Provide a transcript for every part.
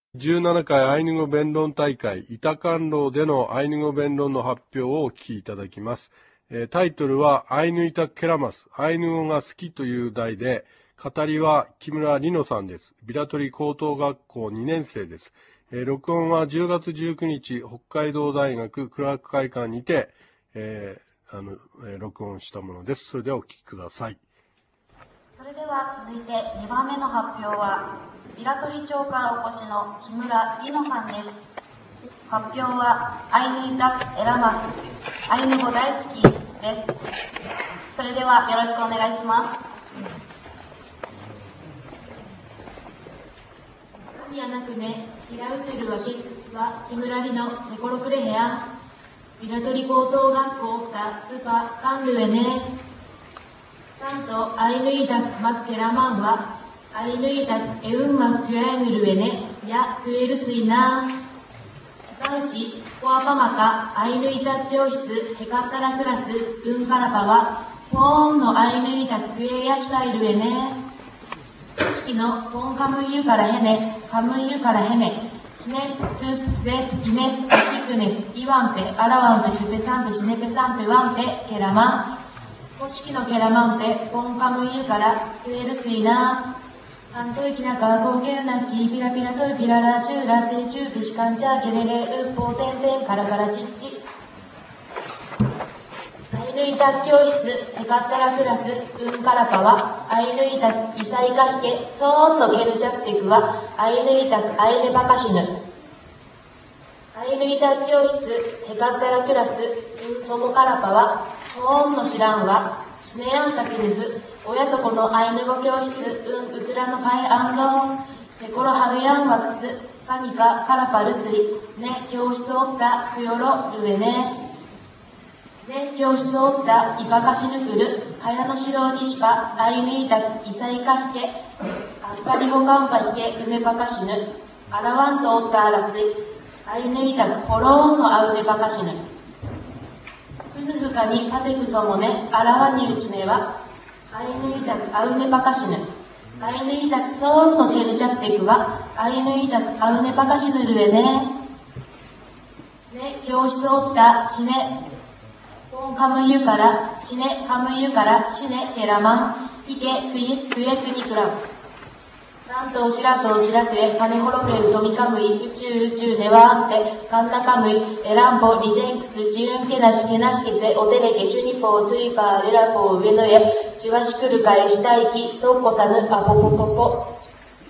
17回アイヌ語弁論大会、板観楼でのアイヌ語弁論の発表をお聞きいただきます。タイトルは、アイヌイタケラマス、アイヌ語が好きという題で、語りは木村里乃さんです。ビラトリ高等学校2年生です。録音は10月19日、北海道大学クラーク会館にて、録音したものです。それではお聞きください。 それでは続いて2番目の発表は、平取町からお越しの木村里乃さんです。発表は、アイヌイタエラマス、アイヌ語大好きです。それではよろしくお願いします。 やなくね、ひらうてるわけは、木村里乃、セコロクレヘア、ビラトリ高等学校たスパカンルエネ、サントアイヌイタクマクケラマンは、アイヌイタクエウンマクキュアイヌルエネ、やクエルスイナー、男子、コアパマカ、アイヌイタ教室、ヘカタラクラス、ウンカラパは、ポーンのアイヌイタクエヤシタイルエネ、組織のポンカムイユからヘネ、カムイユからヘネ、シネ、トゥ、ゼ、ギネ、シクネ、イワンペ、アラワンペ、シュペサンペ、シネペサンペ、ワンペ、ケラマン、組織のケラマンペ、ポンカムイユから、クエルスイナー、アントイキナカーコーケルナッキーピラピラトイピララチューラテチューピシカンチャーケレレウッポーテンテンカラカラチッチアイヌイタ教室ヘカッタラクラスウンカラパはアイヌイタイサイカヒケソーンのケルチャクテクはアイヌイタアイネバカシヌアイヌイタ教室ヘカッタラクラスウンソモカラパはソーンの知らんはシネアンタキネフ親と子のアイヌ語教室ウトゥラのパイアンロンセコロハベヤンワクスカニカカラパルスイネ教室おったクヨロルエネネ教室おったイパカシヌクルカヤノシロニシパアイヌイタイサイカヒケアッカリゴカンパヒケクネパカシヌアラワントおったアラスイアイヌイタクコローンのアウネパカシヌフヌフカにパテクソモネアラワニウチネはアイヌイタクアウネパカシヌアイヌイタクソーンのチェルチャクテクはアイヌイタクアウネパカシヌルエネネ教室おったシネポンカムユからシネカムユからシネテラマンイケクイクエクニクラスなんとしらとしらくえ、カネホロケウトミカムイ、宇宙ネワーンペ、カンナカムイ、エランポ、リテンクス、ジュンケナシケナシケゼ、オテレケ、チュニポー、トゥイパー、レラポー、上野へ、チワシクルカエ、シタイキ、トッコサヌ、アポポポポ。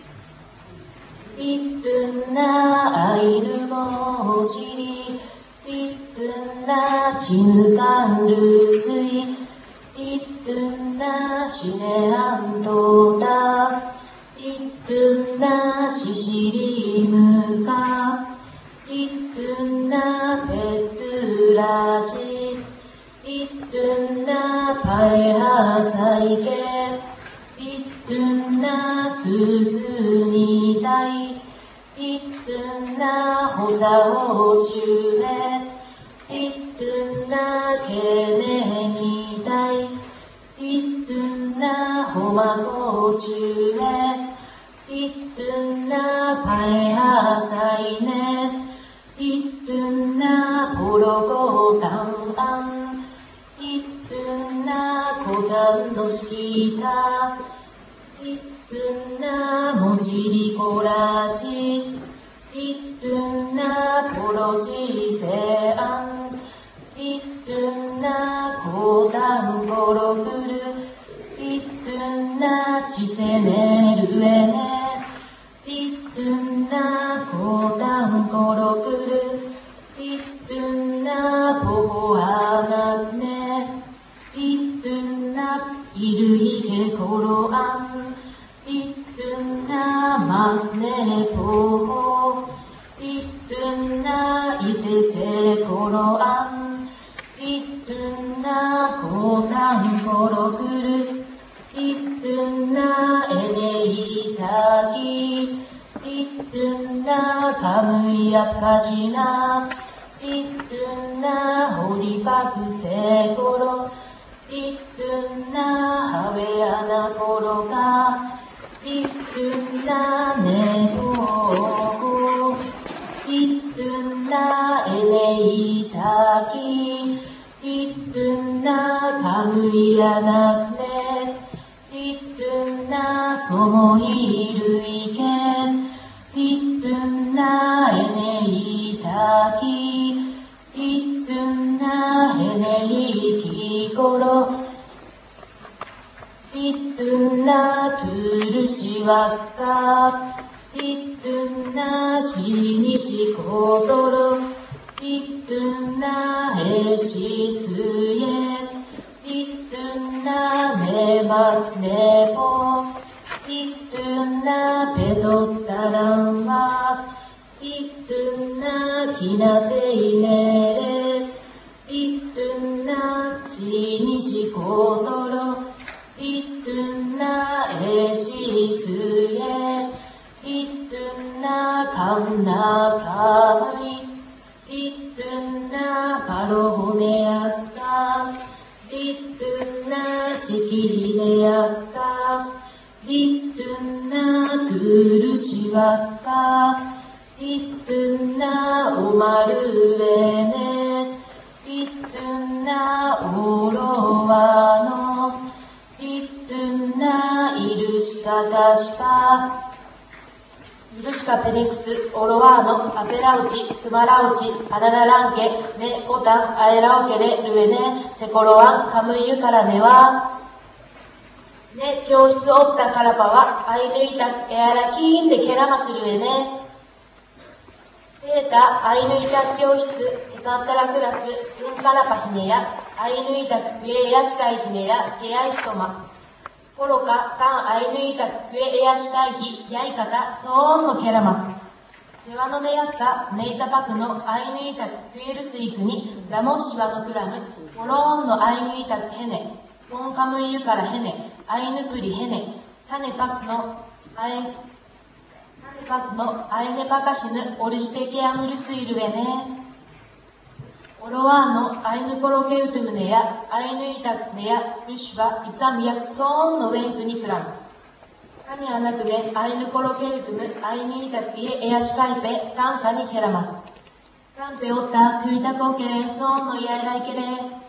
リットゥンナ、アイルモシリ、リットゥンナ、チヌカンルスイ、リットゥンナ、シネアントタ、イットゥンナシシリムカイットゥンナペトゥラシイットゥンナパエハサイケイットゥンナスズニタイイットゥンナホサホチュレイットゥンナケネニタイイットゥンナホマコチュレイットゥンナパエハサイネイットゥンナポロコタンアンイットゥンナコタンのシキタイットゥンナモシリコラチイットゥンナポロチセアンイットゥンナコタンコロクルイットゥンナチセネルエネイットゥンナコタンコロクルイットゥンナポコアナネイットゥンナイルイケコロアンイットゥンナマネポコイットゥンナイテセコロアンイットゥンナコタンコロクルイットゥンナエネイタキイットゥンナカムイアカシナイットゥンナホリパクセコロイットゥンナハウェアナコロカイットゥンナネココやなくね、リットゥンナソモイルイケ、リットゥンナエネイタキ、リットゥンナヘネイキコロ、リットゥンナトゥルシワッカ、リットゥンナシニシコトロ、リットゥンナヘシスエ、リットゥンナメバネポ、リットゥンナペトッタランマ、リットゥンナキナテイネレ、リットゥンナシニシコトロ、リットゥンナエシスエ、リットゥンナカンナカムイ、リットゥンナパロホメアッカ、リットゥンナシキリネアッカ、リットゥンナトゥルシワッカ、リットゥンナオマルエネ、リットゥンナオロワノ、リットゥンナイルシカタシカ、イルシカペニクス、オロワーノ、アペラウチ、スマラウチ、アララランケ、ネ、コタン、アエラオケレ、ルエネ、セコロワン、カムイユカラネは、ネ、教室オッタカラパは、アイヌイタク、エアラキーンでケラマスルエネ、ペータ、アイヌイタク教室、エカンタラクラス、ウンカラパヒネヤ、アイヌイタク、クエエヤシカイヒネヤ、ケアイシトマ、コロカ、カン、アイヌイタク、クエエヤシカイヒ、ヤイカタ、ソーンのケラマス。セワノネヤッカ、ネイタパクのアイヌイタク、クエルスイクに、ラモシワのクラム、コローンのアイヌイタクヘネ、ポンカムイユカラヘネ、アイヌプリヘネ、タネパクのアイネパカシヌ、オリシペケアムルスイルエネ、オロワーノ、アイヌコロケウトゥムネヤ、アイヌイタクネヤ、ルシュバ、イサミヤクソーンのウェンクニプラム。カニアナクベ、アイヌコロケウトゥム、アイヌイタクエエアシカイペ、カンカニケラマス。カンペオッタ、クイタコケレ、ソーンのイヤイライケレ。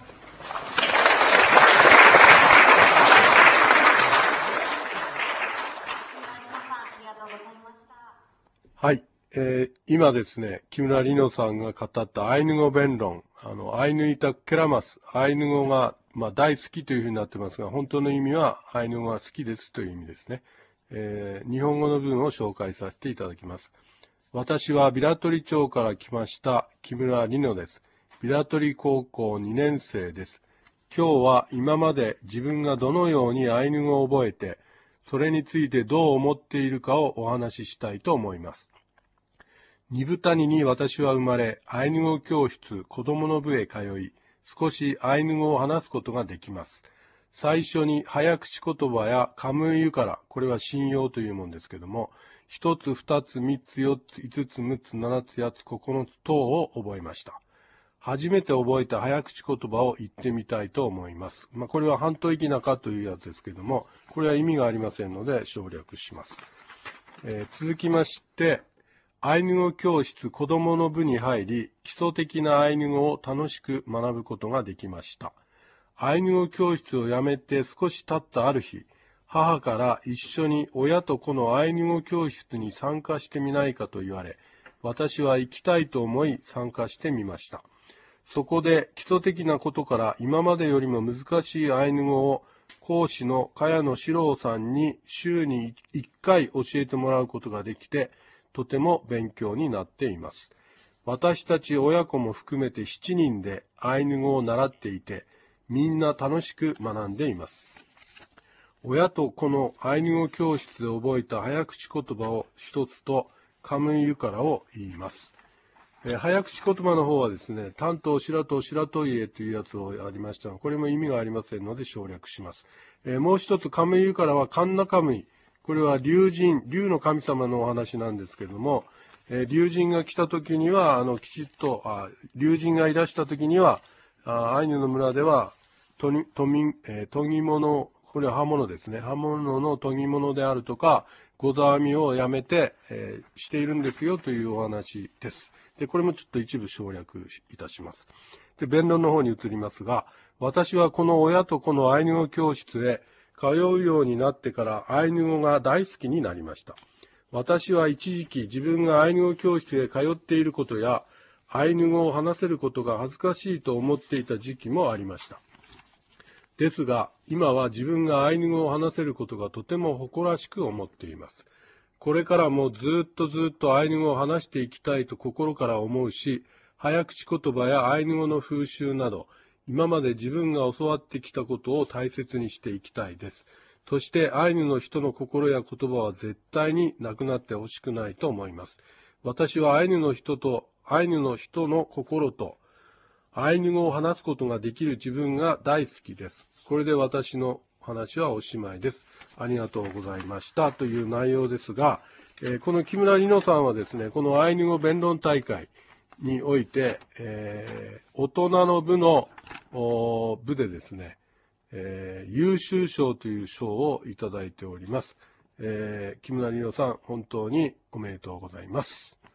はい。今ですね、木村里乃さんが語ったアイヌ語弁論、アイヌイタクケラマス、アイヌ語が、大好きというふうになってますが、本当の意味はアイヌ語が好きですという意味ですね。日本語の文を紹介させていただきます。私はビラトリ町から来ました木村里乃です。ビラトリ高校2年生です。今日は今まで自分がどのようにアイヌ語を覚えて、それについてどう思っているかをお話ししたいと思います。二部谷に私は生まれ、アイヌ語教室、子供の部へ通い、少しアイヌ語を話すことができます。最初に早口言葉やカムイユカラ、これは信用というものですけども、一つ、二つ、三つ、四つ、五つ、六つ、七つ、八つ、九つ等を覚えました。初めて覚えた早口言葉を言ってみたいと思います。これは半島域中というやつですけども、これは意味がありませんので省略します。続きまして、アイヌ語教室子供の部に入り、基礎的なアイヌ語を楽しく学ぶことができました。アイヌ語教室を辞めて少し経ったある日、母から一緒に親と子のアイヌ語教室に参加してみないかと言われ、私は行きたいと思い参加してみました。そこで基礎的なことから今までよりも難しいアイヌ語を講師の茅野史郎さんに週に1回教えてもらうことができて、とても勉強になっています。私たち親子も含めて7人でアイヌ語を習っていて、みんな楽しく学んでいます。親と子のアイヌ語教室で覚えた早口言葉を一つとカムイユカラを言います。早口言葉の方はですね、担当白と白と家というやつをありましたが、これも意味がありませんので省略します。もう一つカムイユカラはカンナカムイ。これは竜神、竜の神様のお話なんですけれども、竜神が来た時には、きちっと、竜神がいらした時には、アイヌの村では、研ぎ物、これは刃物ですね。刃物の研ぎ物であるとか、ござ編みをやめて、しているんですよというお話です。で、これもちょっと一部省略いたします。で、弁論の方に移りますが、 私はこの親と子のアイヌ語教室へ通うようになってからアイヌ語が大好きになりました。私は一時期自分がアイヌ語教室へ通っていることや、アイヌ語を話せることが恥ずかしいと思っていた時期もありました。ですが、今は自分がアイヌ語を話せることがとても誇らしく思っています。これからもずっとアイヌ語を話していきたいと心から思うし、早口言葉やアイヌ語の風習など、今まで自分が教わってきたことを大切にしていきたいです。そしてアイヌの人の心や言葉は絶対になくなってほしくないと思います。私はアイヌの人の心とアイヌ語を話すことができる自分が大好きです。これで私の話はおしまいです。ありがとうございましたという内容ですが、この木村里乃さんはですね、このアイヌ語弁論大会において、大人の部の部でですね、優秀賞という賞をいただいております。木村里乃さん、本当におめでとうございます。